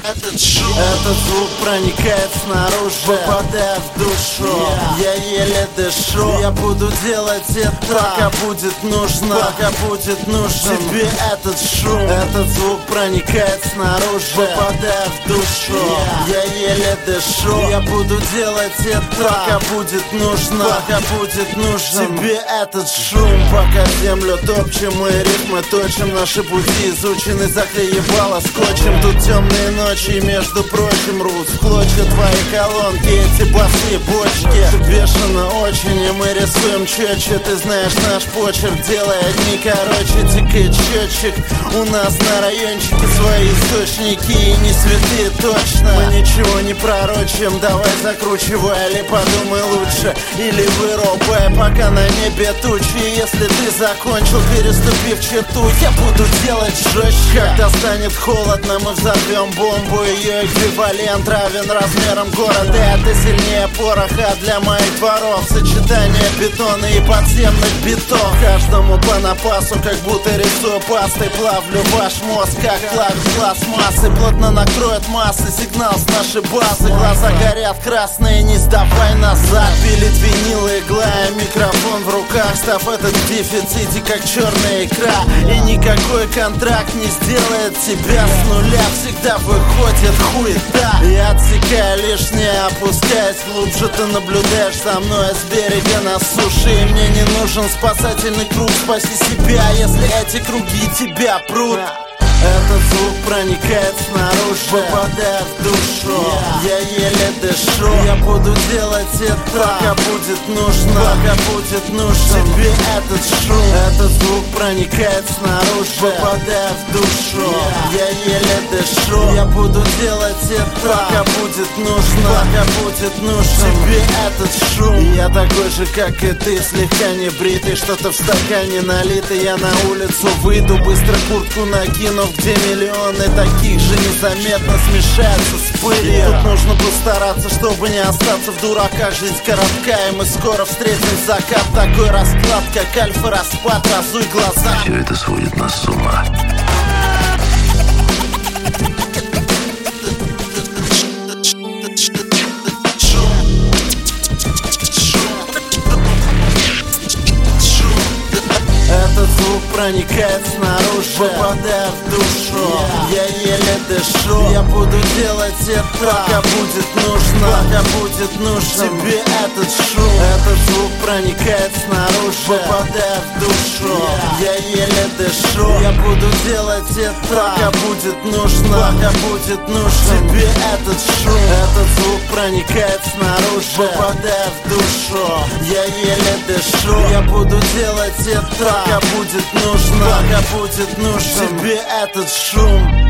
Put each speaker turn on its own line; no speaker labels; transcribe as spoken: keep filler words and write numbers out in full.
этот шум.
Этот звук проникает снаружи, попадая в душу. yeah. Я еле дышу. Я буду делать это, пока будет нужно, пока будет нужен тебе этот шум. Этот звук проникает снаружи, попадая в душу. yeah. Я еле дышу. Я буду делать это, пока будет нужно, пока будет нужен тебе этот шум. Пока землю топчем и ритмы точим, наши пути изучены, заклеебало скотчем. Тут темные ночи, между прочим, рвут в клочья твои колонки, эти басы бочки. Бешено очень, и мы рисуем четче. Ты знаешь наш почерк, делая дни короче. Тикает счетчик, у нас на райончике свои источники, и не святые точно. Мы ничего не пророчим, давай закручивай, или подумай лучше, или вырубай, пока на небе тучи. Если ты закончил, переступив черту, я буду делать жестче. Когда станет холодно, мы взорвем бомбу. Ее эквивалент равен размерам города. Это сильнее пороха для моих дворов. Сочетание бетона и подземных битов. Каждому по напасу, как будто рисую пастой. Плавлю ваш мозг, как флаг пластмассы. Плотно накроет массы, сигнал с нашей базы. Глаза горят красные, не сдавай назад. Пилит винил, игла, микрофон в руках. Став этот в дефиците, как черная икра. И никакой контракт не сделает тебя с нуля. Всегда выходит хуета. Я отсекаю лишнее, опускаясь глубже. Ты наблюдаешь за мной с берега на суше. И мне не нужен спасательный круг. Спаси себя, если эти круги тебя прут. Этот звук проникает снаружи, попадая в душу. yeah. Я еле дышу. Я буду делать это, пока будет нужно, пока будет нужен тебе этот шум. Этот звук проникает снаружи, попадая в душу. yeah. Я еле дышу. Я буду делать это, пока будет нужно, пока будет нужен тебе этот шум. Я такой же, как и ты, слегка не бритый, что-то в стакане налитый. Я на улицу выйду, быстро куртку накину, где миллионы таких же незаметно смешаются с пылью. Тут нужно постараться, чтобы не остаться в дураках. Жизнь коротка, и мы скоро встретим закат. Такой расклад, как альфа-распад, разуй глаза.
Все это сводит нас с ума.
Этот звук проникает снаружи, попадая в душу. yeah. Я еле дышу. Я буду делать это, пока будет нужно, пока будет нужен тебе этот шум. Этот звук проникает снаружи, попадая в душу. yeah. Я еле дышу. Я буду делать это, пока будет нужно, пока будет нужен тебе этот шум. Этот звук проникает снаружи, попадая в душу. Я еле дышу. Я буду делать это, пока будет нужно, пока будет нужен тебе этот шум.